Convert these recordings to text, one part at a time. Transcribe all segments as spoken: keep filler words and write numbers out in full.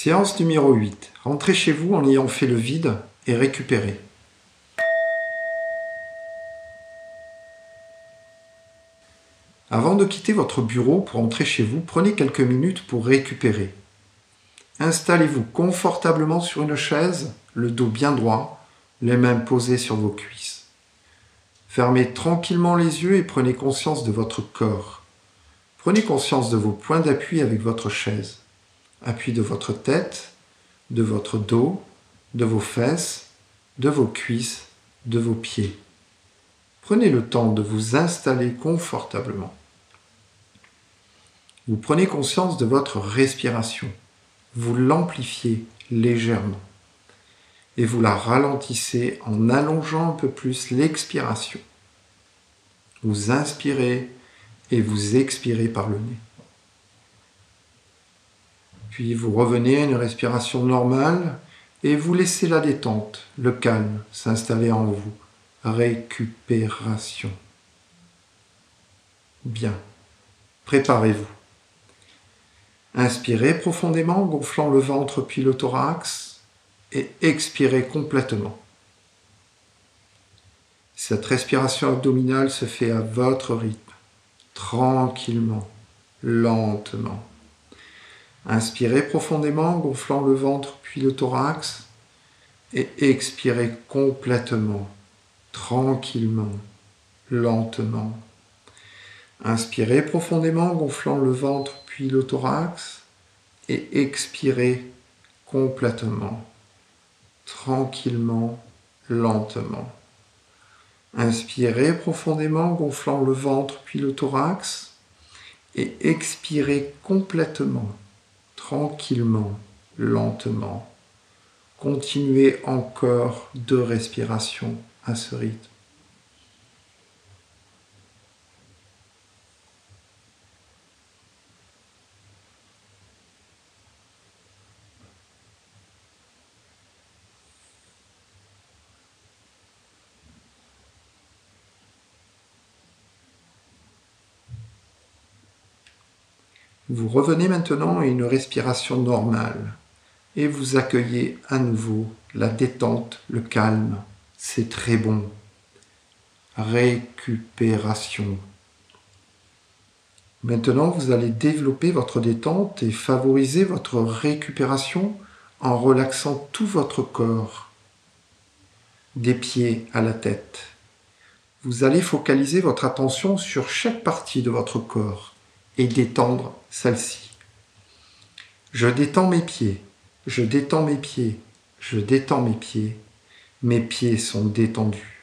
Séance numéro huit. Rentrez chez vous en ayant fait le vide et récupérez. Avant de quitter votre bureau pour entrer chez vous, prenez quelques minutes pour récupérer. Installez-vous confortablement sur une chaise, le dos bien droit, les mains posées sur vos cuisses. Fermez tranquillement les yeux et prenez conscience de votre corps. Prenez conscience de vos points d'appui avec votre chaise. Appui de votre tête, de votre dos, de vos fesses, de vos cuisses, de vos pieds. Prenez le temps de vous installer confortablement. Vous prenez conscience de votre respiration. Vous l'amplifiez légèrement. Et vous la ralentissez en allongeant un peu plus l'expiration. Vous inspirez et vous expirez par le nez. Puis vous revenez à une respiration normale et vous laissez la détente, le calme s'installer en vous. Récupération. Bien. Préparez-vous. Inspirez profondément, gonflant le ventre puis le thorax et expirez complètement. Cette respiration abdominale se fait à votre rythme, tranquillement, lentement. Inspirez profondément, gonflant le ventre puis le thorax et expirez complètement, tranquillement, lentement. Inspirez profondément, gonflant le ventre puis le thorax et expirez complètement, tranquillement, lentement. Inspirez profondément, gonflant le ventre puis le thorax et expirez complètement, tranquillement, lentement. Continuez encore deux respirations à ce rythme. Vous revenez maintenant à une respiration normale et vous accueillez à nouveau la détente, le calme. C'est très bon. Récupération. Maintenant, vous allez développer votre détente et favoriser votre récupération en relaxant tout votre corps, des pieds à la tête. Vous allez focaliser votre attention sur chaque partie de votre corps et détendre celle-ci. Je détends mes pieds, je détends mes pieds, je détends mes pieds, mes pieds sont détendus.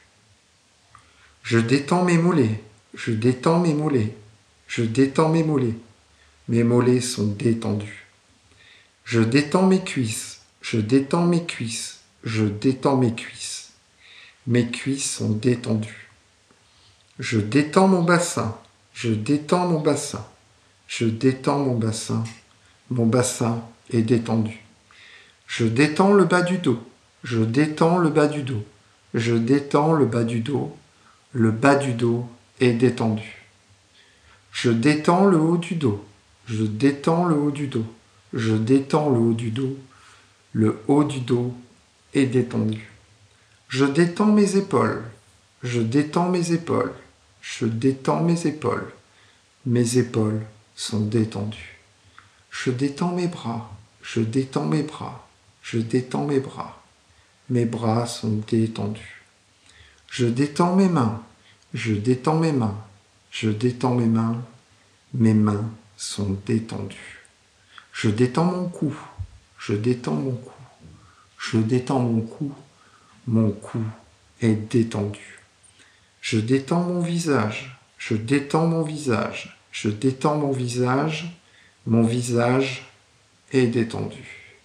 Je détends mes mollets, je détends mes mollets, je détends mes mollets, mes mollets sont détendus. Je détends mes cuisses, je détends mes cuisses, je détends mes cuisses, mes cuisses sont détendues. Je détends mon bassin, je détends mon bassin, je détends mon bassin, mon bassin est détendu. Je détends le bas du dos, je détends le bas du dos, je détends le bas du dos, le bas du dos est détendu. Je détends le haut du dos, je détends le haut du dos, je détends le haut du dos, le haut du dos est détendu. Je détends mes épaules, je détends mes épaules, je détends mes épaules, mes épaules sont détendues. Je détends mes bras, je détends mes bras, je détends mes bras, mes bras sont détendus. Je détends mes mains, je détends mes mains, je détends mes mains, mes mains sont détendues. Je détends mon cou, je détends mon cou, je détends mon cou, mon cou est détendu. Je détends mon visage, je détends mon visage, je détends mon visage, mon visage est détendu.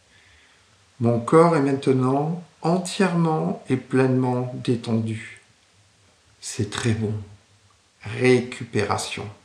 Mon corps est maintenant entièrement et pleinement détendu. C'est très bon. Récupération.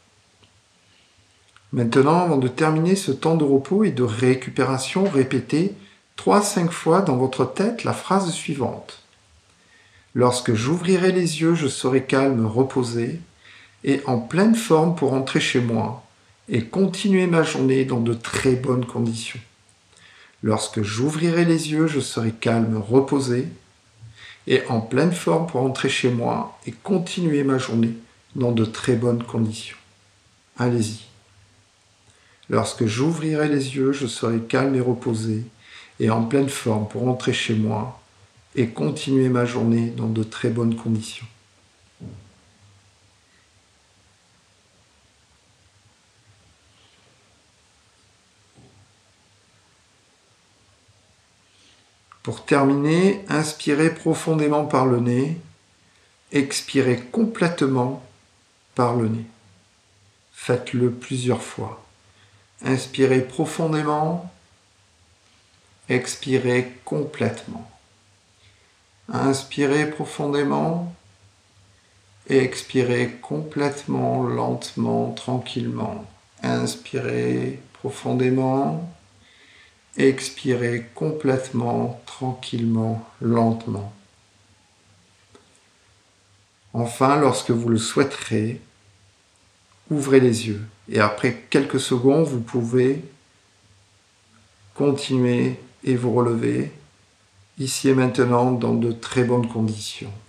Maintenant, avant de terminer ce temps de repos et de récupération, répétez trois à cinq fois dans votre tête la phrase suivante. Lorsque j'ouvrirai les yeux, je serai calme, reposé et en pleine forme pour rentrer chez moi et continuer ma journée dans de très bonnes conditions. Lorsque j'ouvrirai les yeux, je serai calme, reposé et en pleine forme pour rentrer chez moi et continuer ma journée dans de très bonnes conditions. Allez-y. Lorsque j'ouvrirai les yeux, je serai calme et reposé et en pleine forme pour rentrer chez moi et continuer ma journée dans de très bonnes conditions. Pour terminer, inspirez profondément par le nez, expirez complètement par le nez. Faites-le plusieurs fois. Inspirez profondément, expirez complètement. Inspirez profondément et expirez complètement, lentement, tranquillement. Inspirez profondément, expirez complètement, tranquillement, lentement. Enfin, lorsque vous le souhaiterez, ouvrez les yeux et après quelques secondes, vous pouvez continuer et vous relever ici et maintenant dans de très bonnes conditions.